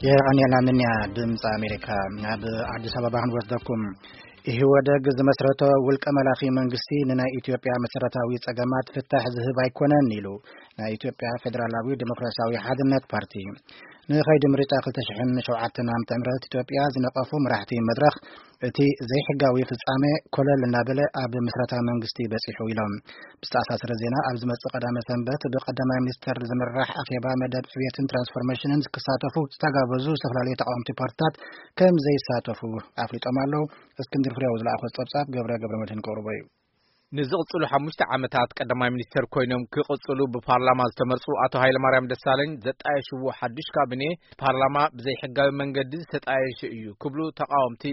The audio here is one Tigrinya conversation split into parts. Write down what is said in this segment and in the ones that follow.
يعني لمنيا دمص أمريكا بعدس أبابا هنوصدكم إهودة مسرته ولك ملاخي منغستي ننا إثيوبيا مسرتاوي ጸገማት ፍታሕ ዝህብ ኣይኮነን ኢሉ ናይ ኢትዮጵያ ፌደራላዊ ዲሞክራሲያዊ ሓድነት ፓርቲ ንኸይዲ ምርጫ 2007 ዓመተ ምህረት ኢትዮጵያ ዝነቐፉ መራሕቲ መድረኽ እቲ ዘይሕጋዊ ፍጻሜ ኮለል እናበለ ኣብ መስረታ መንግስቲ በፂሑ ኢሎም ብስተኣሳሰረ ዜና ኣብ ዝመጽእ ቀዳመ ሰንበት ብቀዳማይ ሚኒስተር ዝምራሕ ኣኼባ መደብ ዕብየትን ትራንስፎርሜሽንን ዝከሳተፉ ዝተጋበዙ ዝተፈላለዩ ተቃወምቲ ፓርቲታት ከም ዘይሳተፉ ኣፍሊጦም ኣለዉ። እስክንድር ፍሬው ዝለኣኾ ጸብጻብ ገብረ መድህን ቀርቦ እዩ። ንዝቕጽሉ 5 ዓመታት ቀዳማይ ሚኒስተር ኮይኖም ክቕጽሉ ብፓርላማ ዝተመርጹ አቶ ኃይለማርያም ደሳለኝ ዘጣየሽዎ ሓድሽ ካቢኔ ፓርላማ ብዘይ ሕጋዊ መንገዲ ዝተጣየሸ እዩ ክብሉ ተቃወምቲ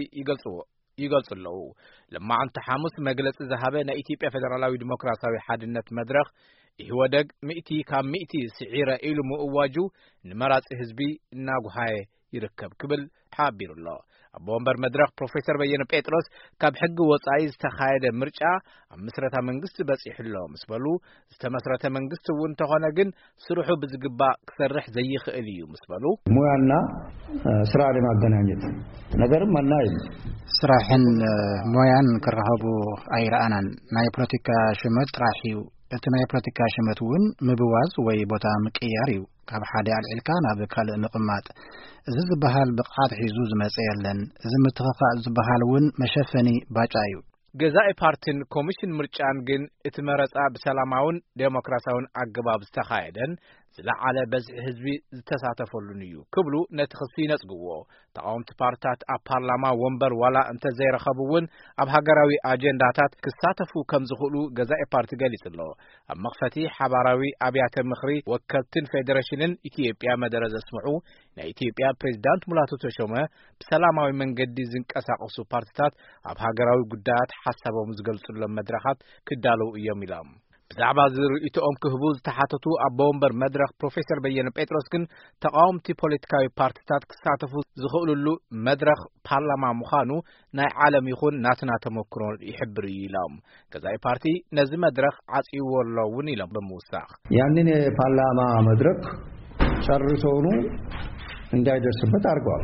ይገልጹ። ለማዓንቲ ሐሙስ መግለጽ ዝሃበ ናይ ኢትዮጵያ ፌደራላዊ ዲሞክራሲያዊ ሓድነት መድረኽ ኢህወደግ 100 ካብ 100 ስዒረ ኢሉ ምእዋጁ ንመራጺ ህዝቢ እናጉሃየ ይርከብ ክብል ሓቢሩሎ። ኣብ ወንበር መድረኽ ፕሮፌሰር በየነ ጴጥሮስ ካብ ሕጊ ወጻኢ ዝተኻየደ ምርጫ ኣብ መስረታ መንግስቲ በፂሕሎ ምስ በሉ ዝተመስረተ መንግስቲ እውን ተኾነ ግን ስርሑ ብዝግባእ ክሰርሕ ዘይኽእል እዩ ምስ በሉ ሙያና ስራ ለማገናኘት ነገርም መናይ ስራሕን ሙያን ክረኸቡ ኣይረኣናን ናይ ፖለቲካ ሽመት ጥራሕ እዩ እቲ ናይ ፖለቲካ ሽመት እውን ምብዋዝ ወይ ቦታ ምቅያር እዩ ካብ ሓደ ኣልዕልካ ናብ ካልእ ምቕማጥ እዚ ዝበሃል ብቕዓት ሒዙ ዝመጽ የለን እዚ ምትኽኻእ ዝበሃል እውን መሸፈኒ ባጫ እዩ ገዛኢ ፓርቲን ኮሚሽን ምርጫን ግን እቲ መረጻ ብሰላማውን ዴሞክራሲያውን ኣገባብ ዝተኻየደን ዝለዓለ በዝሒ ህዝቢ ዝተሳተፈሉን እዩ ክብሉ ነቲ ክሲ ነጽግዎ ተቃወምቲ ፓርቲታት ኣብ ፓርላማ ወንበር ዋላ እንተ ዘይረኸቡውን ኣብ ሃገራዊ ኣጀንዳታት ክሳተፉ ከም ዝኽእሉ ገዛኢ ፓርቲ ገሊጹሎ ኣብ መኽፈቲ ሓባራዊ ኣብያተ ምኽሪ ወከልትን ፌደሬሽንን ኢትዮጵያ መደረ ዘስምዑ ናይ ኢትዮጵያ ፕሬዝዳንት ሙላቱ ተሾመ ብሰላማዊ መንገዲ ዝንቀሳቐሱ ፓርቲታት ኣብ ሃገራዊ ጉዳያት ሓሳቦም ዝገልጹሎም መድረኻት ክዳለው እዮም ኢሎም ብዛዕባ ዝርኢቶኦም ክህቡ ዝተሓተቱ ኣብ ወንበር መድረኽ ፕሮፌሰር በየነ ጴጥሮስ ግን ተቃወምቲ ፖለቲካዊ ፓርቲታት ክሳተፉ ዝኽእሉሉ መድረኽ ፓርላማ ምዃኑ ናይ ዓለም ይኹን ናትና ተመክሮ ይሕብር ኢሎም ገዛኢ ፓርቲ ነዚ መድረኽ ዓጽይዎሎ እውን ኢሎም ብምውሳኽ ያንን የፓርላማ መድረክ ጨርሶውኑ እንዳይደርስበት አድርገዋል።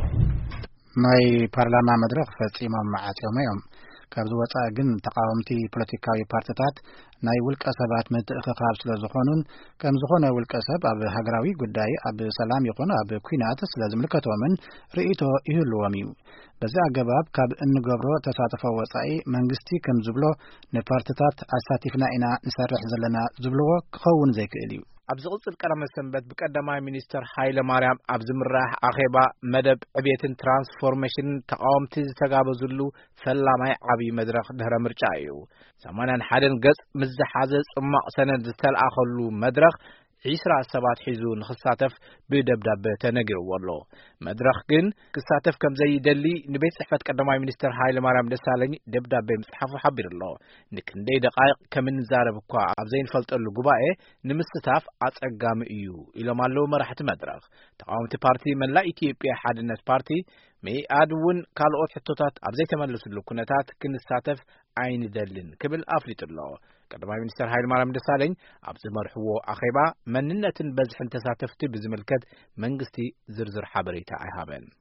ናይ ፓርላማ መድረኽ ፈጺሞም ዓጽዮም እዮም ካብዚ ወጻኢ ግን ተቃወምቲ ፖለቲካዊ ፓርቲታት ናይ ውልቀ ሰባት ምትእኽኻብ ስለ ዝኾኑን ከም ዝኾነ ውልቀ ሰብ ኣብ ሃገራዊ ጉዳይ ኣብ ሰላም ይኹን ኣብ ኩናት ስለ ዝምልከቶምን ርእይቶ ይህልዎም እዩ በዚ ኣገባብ ካብ እንገብሮ ተሳትፎ ወጻኢ መንግስቲ ከም ዝብሎ ንፓርቲታት ኣሳቲፍና ኢና ንሰርሕ ዘለና ዝብልዎ ክኸውን ዘይክእል እዩ ኣብ ዝቕጽል ቀዳመ ሰንበት ብቀዳማይ ሚኒስተር ኃይለማርያም ኣብ ዝምራሕ ኣኼባ መደብ ዕብየትን ትራንስፎርሜሽንን ተቃወምቲ ዝተጋበዙሉ ፈላማይ ዓብይ መድረኽ ድህረ ምርጫ እዩ 81 ገጽ ምዝሓዘ ጽማቕ ሰነድ ዝተልኣኸሉ መድረኽ 20 ሰባት ሒዙ ንኽሳተፍ ብደብዳቤ ተነጊርዎ ኣሎ መድረኽ ግን ክሳተፍ ከም ዘይደሊ ንቤት ጽሕፈት ቀዳማይ ሚኒስተር ኃይለማርያም ደሳለኝ ደብዳቤ ምጽሓፉ ሓቢሩሎ ንክንደይ ደቃይቕ ከም እንዛረብ እኳ ኣብ ዘይንፈልጠሉ ጉባኤ ንምስታፍ ኣጸጋሚ እዩ ኢሎም ኣለዉ መራሕቲ መድረኽ ተቃወምቲ ፓርቲ መላእ ኢትዮጵያ ሓድነት ፓርቲ መኢአድ እውን ካልኦት ሕቶታት ኣብ ዘይተመለሱሉ ኩነታት ክንሳተፍ ኣይንደልን ክብል ኣፍሊጡሎ ቀዳማይ ሚኒስተር ኃይለማርያም ደሳለኝ ኣብ ዝመርሕዎ ኣኼባ መንነትን በዝሕን ተሳተፍቲ ብዝምልከት መንግስቲ ዝርዝር ሓበሬታ ኣይሃበን